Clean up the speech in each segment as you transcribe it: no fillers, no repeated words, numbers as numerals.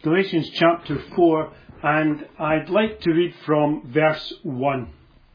Galatians chapter 4, and I'd like to read from verse 1.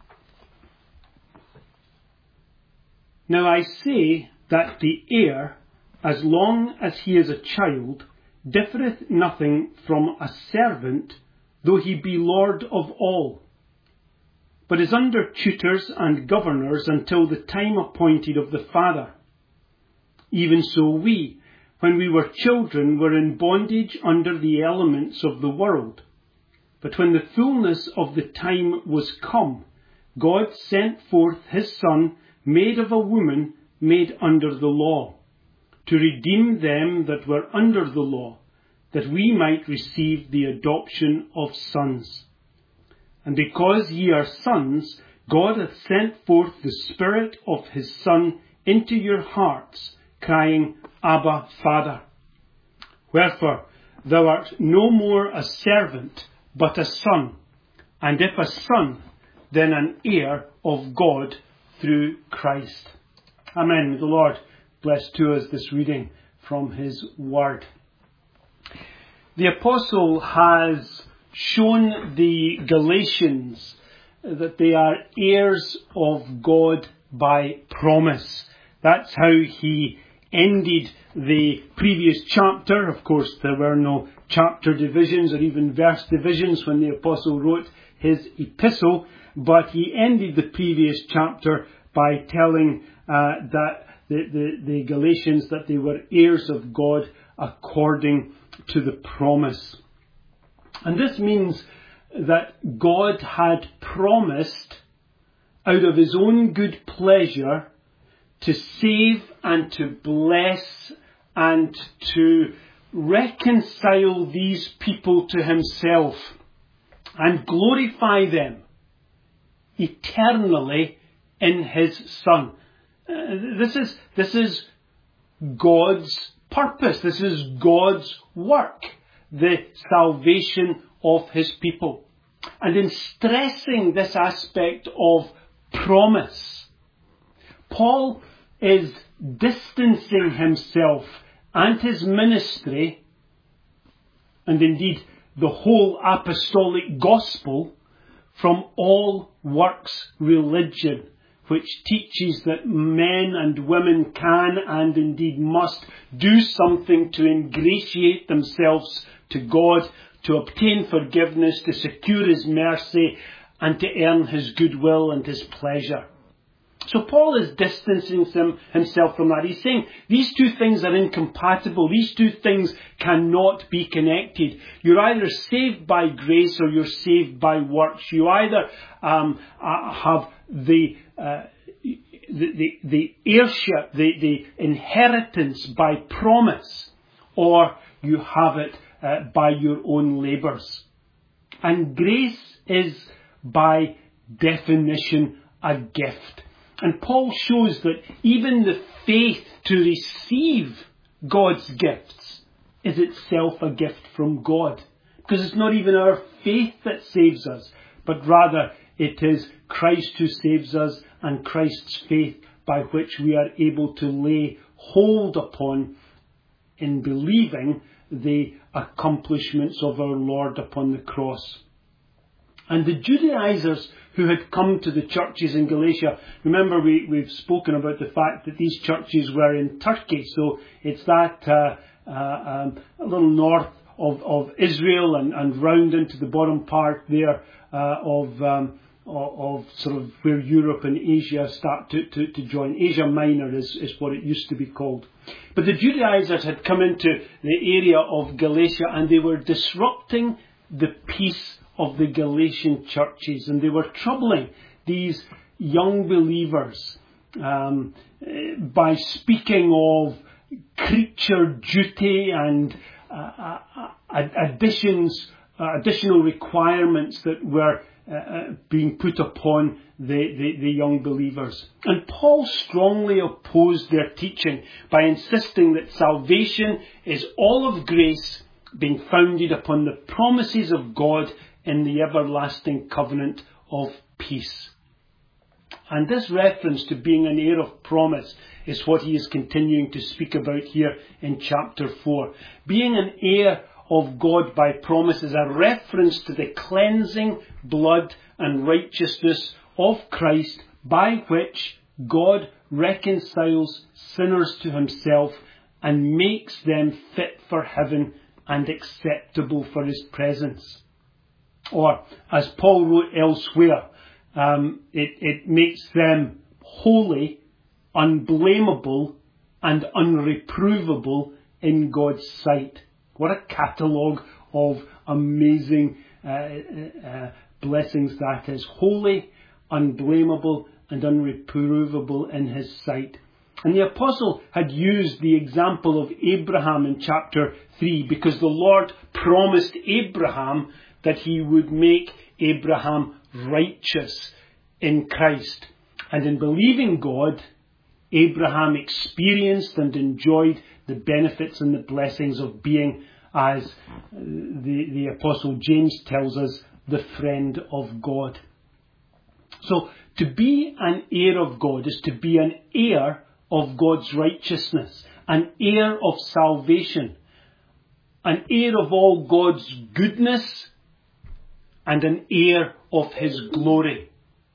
Now I say that the heir, as long as he is a child, differeth nothing from a servant, though he be lord of all, but is under tutors and governors until the time appointed of the Father. Even so we, when we were children, were in bondage under the elements of the world. But when the fullness of the time was come, God sent forth his Son, made of a woman, made under the law, to redeem them that were under the law, that we might receive the adoption of sons. And because ye are sons, God hath sent forth the Spirit of his Son into your hearts, crying, Abba, Father. Wherefore, thou art no more a servant, but a son, and if a son, then an heir of God through Christ. Amen. May the Lord bless to us this reading from his word. The apostle has shown the Galatians that they are heirs of God by promise. That's how he ended the previous chapter. Of course, there were no chapter divisions or even verse divisions when the apostle wrote his epistle, but he ended the previous chapter by telling that the Galatians that they were heirs of God according to the promise. And this means that God had promised out of his own good pleasure to save and to bless and to reconcile these people to himself and glorify them eternally in his Son. This is God's purpose. This is God's work, the salvation of his people. And in stressing this aspect of promise, Paul is distancing himself and his ministry, and indeed the whole apostolic gospel, from all works religion, which teaches that men and women can and indeed must do something to ingratiate themselves to God, to obtain forgiveness, to secure his mercy, and to earn his goodwill and his pleasure. So Paul is distancing himself from that. He's saying these two things are incompatible. These two things cannot be connected. You're either saved by grace or you're saved by works. You either have the heirship, the inheritance by promise, or you have it by your own labours. And grace is by definition a gift. And Paul shows that even the faith to receive God's gifts is itself a gift from God. Because it's not even our faith that saves us, but rather it is Christ who saves us and Christ's faith by which we are able to lay hold upon in believing the accomplishments of our Lord upon the cross. And the Judaizers who had come to the churches in Galatia, remember we've spoken about the fact that these churches were in Turkey, so it's that a little north of Israel and round into the bottom part there of sort of where Europe and Asia start to join. Asia Minor is what it used to be called. But the Judaizers had come into the area of Galatia and they were disrupting the peace of the Galatian churches, and they were troubling these young believers by speaking of creature duty and additional requirements that were being put upon the young believers. And Paul strongly opposed their teaching by insisting that salvation is all of grace being founded upon the promises of God in the everlasting covenant of peace. And this reference to being an heir of promise is what he is continuing to speak about here in chapter 4. Being an heir of God by promise is a reference to the cleansing blood and righteousness of Christ, by which God reconciles sinners to himself and makes them fit for heaven and acceptable for his presence. Or, as Paul wrote elsewhere, it makes them holy, unblameable, and unreprovable in God's sight. What a catalogue of amazing blessings that is. Holy, unblameable, and unreprovable in his sight. And the apostle had used the example of Abraham in chapter 3 because the Lord promised Abraham that he would make Abraham righteous in Christ. And in believing God, Abraham experienced and enjoyed the benefits and the blessings of being, as the Apostle James tells us, the friend of God. So, to be an heir of God is to be an heir of God's righteousness, an heir of salvation, an heir of all God's goodness, and an heir of his glory.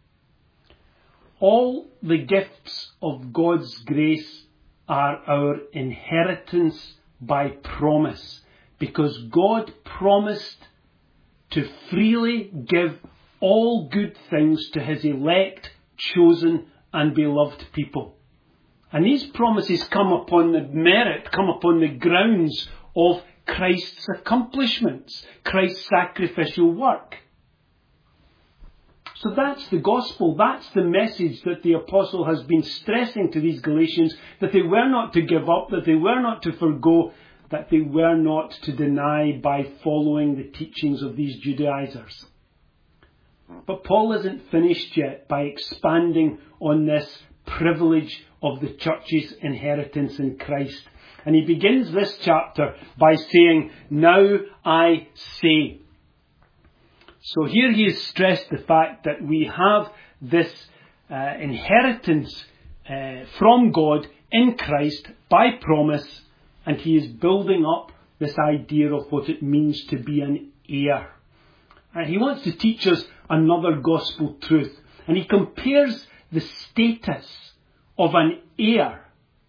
All the gifts of God's grace are our inheritance by promise, because God promised to freely give all good things to his elect, chosen and beloved people. And these promises come upon the merit, come upon the grounds of Christ's accomplishments, Christ's sacrificial work. So that's the gospel, that's the message that the apostle has been stressing to these Galatians, that they were not to give up, that they were not to forgo, that they were not to deny by following the teachings of these Judaizers. But Paul isn't finished yet by expanding on this privilege of the church's inheritance in Christ. And he begins this chapter by saying, "Now I say." So here he has stressed the fact that we have this inheritance from God in Christ by promise, and he is building up this idea of what it means to be an heir. And he wants to teach us another gospel truth, and he compares the status of an heir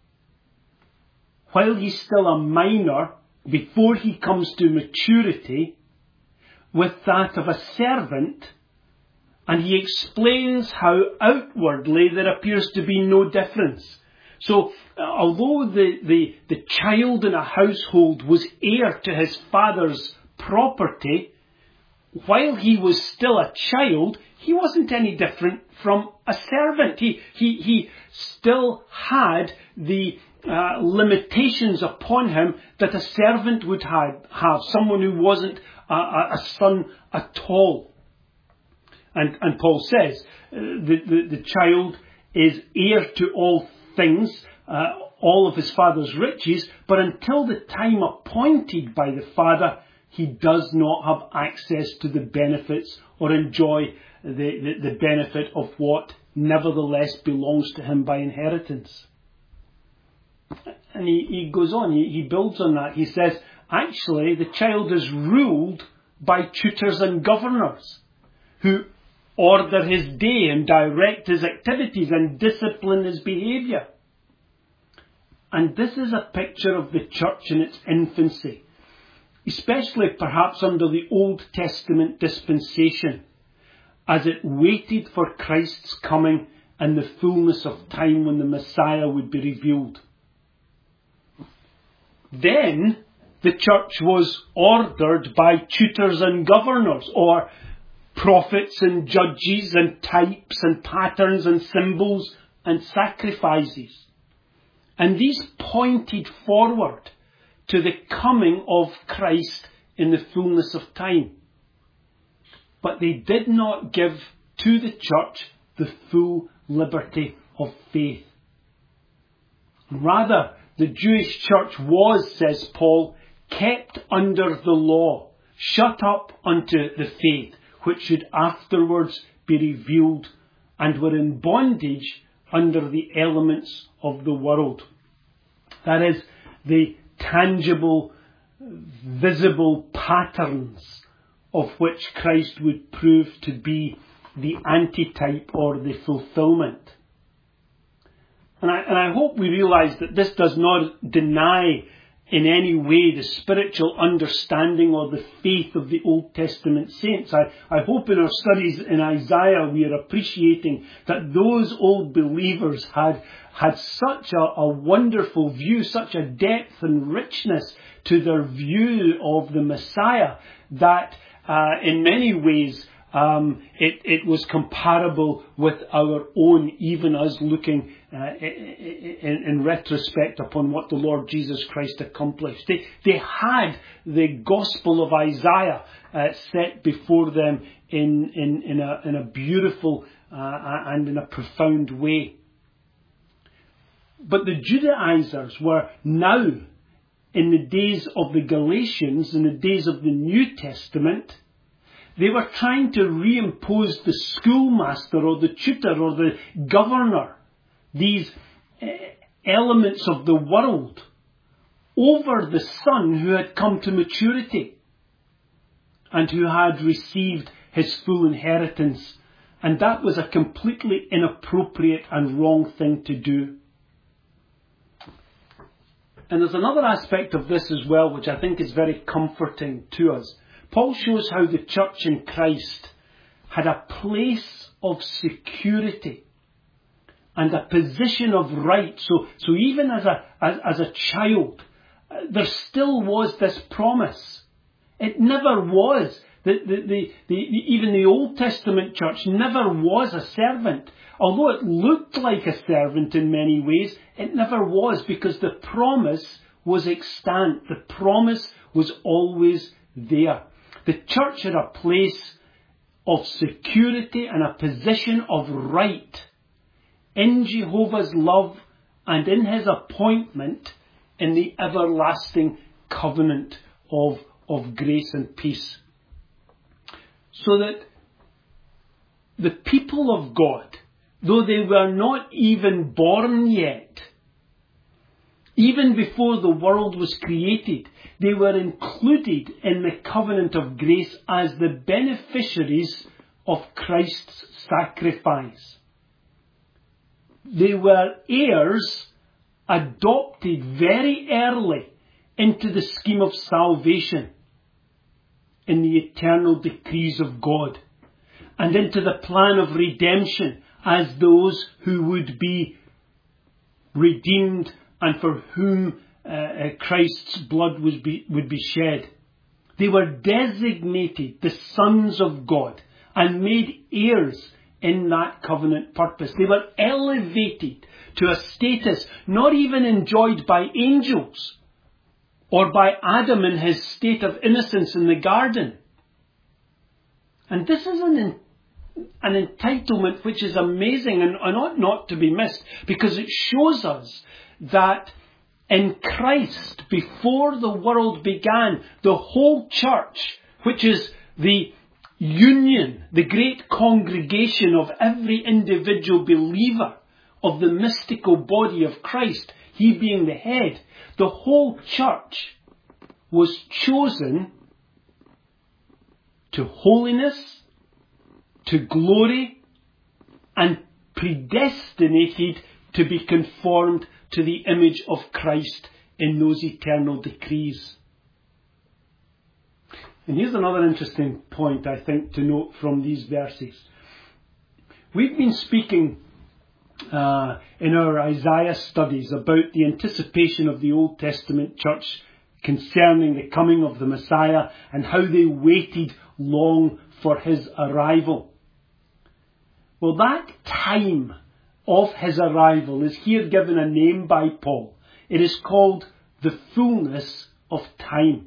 while he's still a minor, before he comes to maturity, with that of a servant, and he explains how outwardly there appears to be no difference. So, although the child in a household was heir to his father's property, while he was still a child, he wasn't any different from a servant. He still had the limitations upon him that a servant would have, someone who wasn't a son at all. And Paul says the child is heir to all things, all of his father's riches, but until the time appointed by the father, he does not have access to the benefits or enjoy the benefit of what nevertheless belongs to him by inheritance. And he goes on, he builds on that. He says, actually, the child is ruled by tutors and governors who order his day and direct his activities and discipline his behaviour. And this is a picture of the church in its infancy, especially perhaps under the Old Testament dispensation, as it waited for Christ's coming and the fullness of time when the Messiah would be revealed. Then the church was ordered by tutors and governors, or prophets and judges and types and patterns and symbols and sacrifices. And these pointed forward to the coming of Christ in the fullness of time. But they did not give to the church the full liberty of faith. Rather, the Jewish church was, says Paul, kept under the law, shut up unto the faith, which should afterwards be revealed, and were in bondage under the elements of the world. That is, the tangible visible patterns of which Christ would prove to be the antitype or the fulfillment. And I hope we realise that this does not deny in any way the spiritual understanding or the faith of the Old Testament saints. I hope in our studies in Isaiah we are appreciating that those old believers had such a wonderful view, such a depth and richness to their view of the Messiah that in many ways it was comparable with our own, even us looking in retrospect upon what the Lord Jesus Christ accomplished. They had the Gospel of Isaiah set before them in a beautiful and in a profound way. But the Judaizers were now, in the days of the Galatians, in the days of the New Testament, they were trying to reimpose the schoolmaster or the tutor or the governor, these elements of the world, over the Son who had come to maturity and who had received his full inheritance. And that was a completely inappropriate and wrong thing to do. And there's another aspect of this as well, which I think is very comforting to us. Paul shows how the church in Christ had a place of security and a position of right. So even as a child, there still was this promise. It never was. Even the Old Testament church never was a servant. Although it looked like a servant in many ways, it never was, because the promise was extant. The promise was always there. The church had a place of security and a position of right in Jehovah's love and in his appointment in the everlasting covenant of grace and peace. So that the people of God, though they were not even born yet, even before the world was created, they were included in the covenant of grace as the beneficiaries of Christ's sacrifice. They were heirs adopted very early into the scheme of salvation in the eternal decrees of God, and into the plan of redemption as those who would be redeemed and for whom Christ's blood would be shed. They were designated the sons of God and made heirs in that covenant purpose. They were elevated to a status not even enjoyed by angels or by Adam in his state of innocence in the garden. And this is an entitlement which is amazing and ought not to be missed, because it shows us that in Christ, before the world began, the whole church, which is the union, the great congregation of every individual believer of the mystical body of Christ, he being the head, the whole church was chosen to holiness, to glory, and predestinated to be conformed to the image of Christ in those eternal decrees. And here's another interesting point, I think, to note from these verses. We've been speaking in our Isaiah studies about the anticipation of the Old Testament church concerning the coming of the Messiah and how they waited long for his arrival. Well, that time of his arrival is here given a name by Paul. It is called the fullness of time.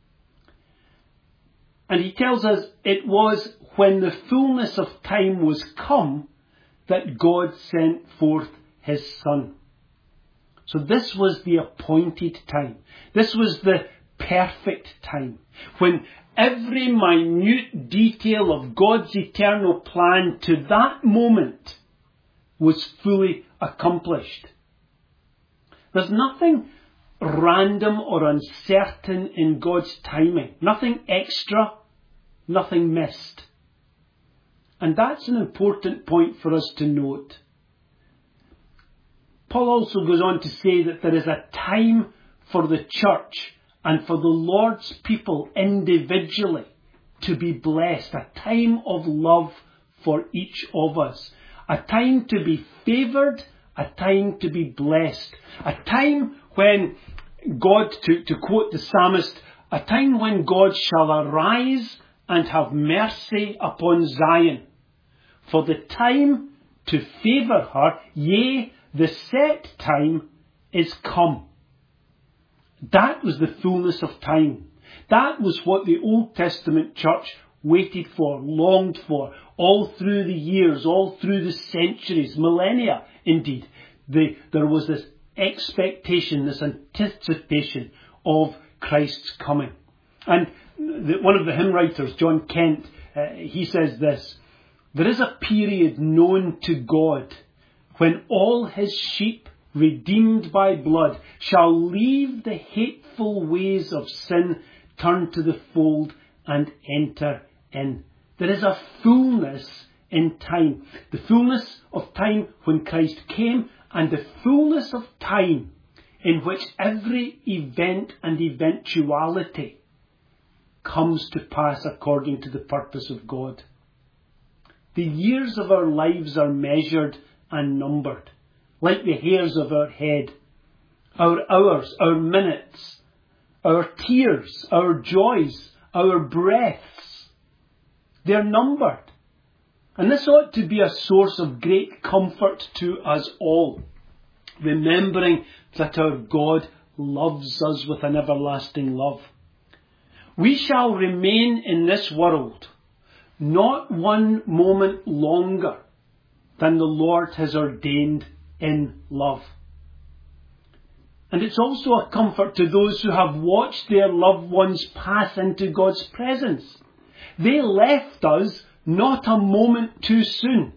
And he tells us it was when the fullness of time was come that God sent forth his Son. So this was the appointed time. This was the perfect time, when every minute detail of God's eternal plan to that moment was fully accomplished. There's nothing random or uncertain in God's timing. Nothing extra, nothing missed. And that's an important point for us to note. Paul also goes on to say that there is a time for the church and for the Lord's people individually to be blessed. A time of love for each of us. A time to be favoured. A time to be blessed. A time when God, to quote the psalmist, a time when God shall arise and have mercy upon Zion. For the time to favour her, yea, the set time is come. That was the fullness of time. That was what the Old Testament church waited for, longed for, all through the years, all through the centuries, millennia indeed. There was this expectation, this anticipation of Christ's coming. And one of the hymn writers, John Kent, he says this: there is a period known to God when all his sheep, redeemed by blood, shall leave the hateful ways of sin, turn to the fold and enter in. There is a fullness in time. The fullness of time when Christ came, and the fullness of time in which every event and eventuality comes to pass according to the purpose of God. The years of our lives are measured and numbered, like the hairs of our head. Our hours, our minutes, our tears, our joys, our breaths, they're numbered. And this ought to be a source of great comfort to us all, remembering that our God loves us with an everlasting love. We shall remain in this world not one moment longer than the Lord has ordained in love. And it's also a comfort to those who have watched their loved ones pass into God's presence. They left us not a moment too soon.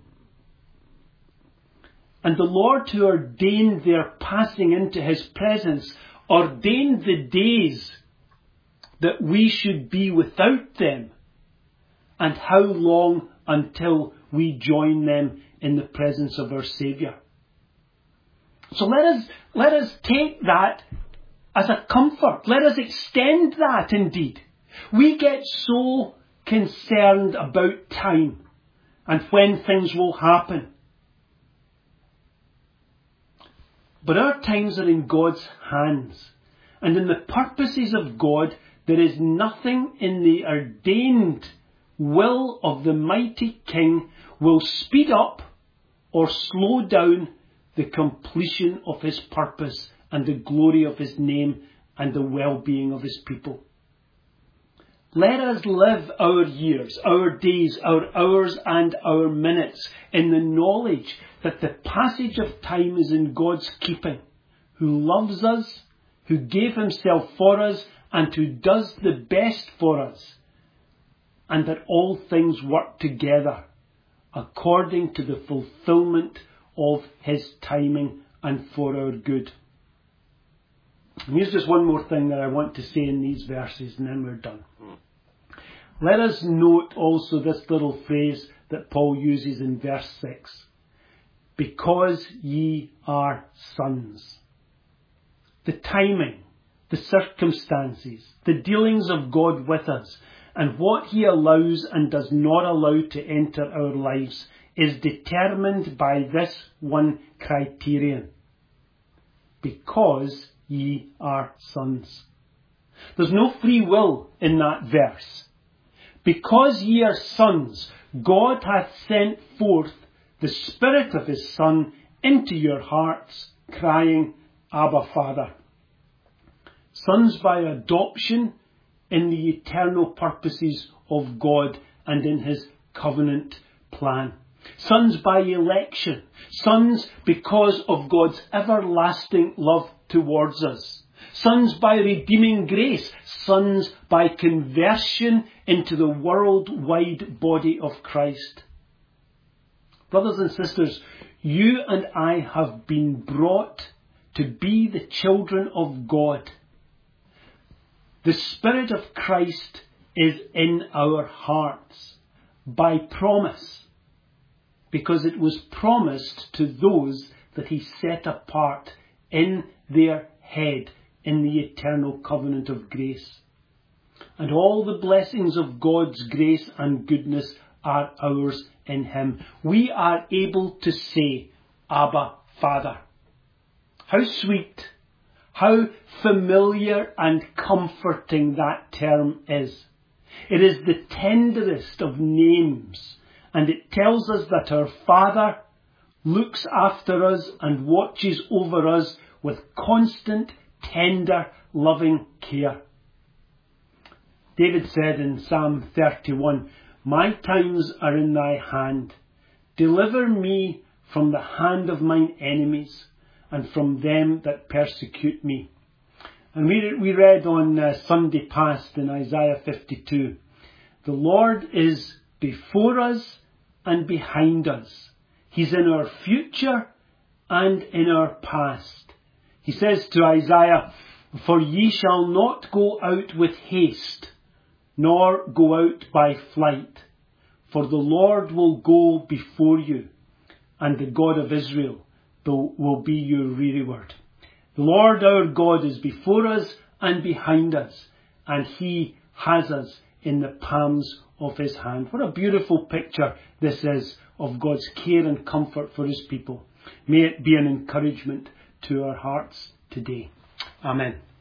And the Lord who ordained their passing into his presence ordained the days that we should be without them, and how long until we join them in the presence of our Saviour. So let us take that as a comfort. Let us extend that indeed. We get so concerned about time and when things will happen. But our times are in God's hands. And in the purposes of God, there is nothing in the ordained will of the mighty King will speed up or slow down the completion of his purpose and the glory of his name and the well-being of his people. Let us live our years, our days, our hours and our minutes in the knowledge that the passage of time is in God's keeping, who loves us, who gave himself for us, and who does the best for us, and that all things work together according to the fulfillment of his timing and for our good. And here's just one more thing that I want to say in these verses, and then we're done. Let us note also this little phrase that Paul uses in verse 6. Because ye are sons. The timing, the circumstances, the dealings of God with us, and what he allows and does not allow to enter our lives is determined by this one criterion. Because ye are sons. There's no free will in that verse. Because ye are sons, God hath sent forth the Spirit of his Son into your hearts, crying, Abba, Father. Sons by adoption in the eternal purposes of God and in his covenant plan. Sons by election. Sons because of God's everlasting love towards us. Sons by redeeming grace. Sons by conversion into the worldwide body of Christ. Brothers and sisters, you and I have been brought to be the children of God. The Spirit of Christ is in our hearts by promise, because it was promised to those that he set apart in their head in the eternal covenant of grace. And all the blessings of God's grace and goodness are ours in him. We are able to say, Abba, Father. How sweet, how familiar and comforting that term is. It is the tenderest of names, and it tells us that our Father looks after us and watches over us with constant, tender, loving care. David said in Psalm 31, My times are in thy hand. Deliver me from the hand of mine enemies and from them that persecute me. And we read on Sunday past in Isaiah 52, the Lord is before us and behind us. He's in our future and in our past. He says to Isaiah, For ye shall not go out with haste, nor go out by flight, for the Lord will go before you, and the God of Israel will be your rearward. The Lord our God is before us and behind us, and he has us in the palms of his hand. What a beautiful picture this is of God's care and comfort for his people. May it be an encouragement to our hearts today. Amen.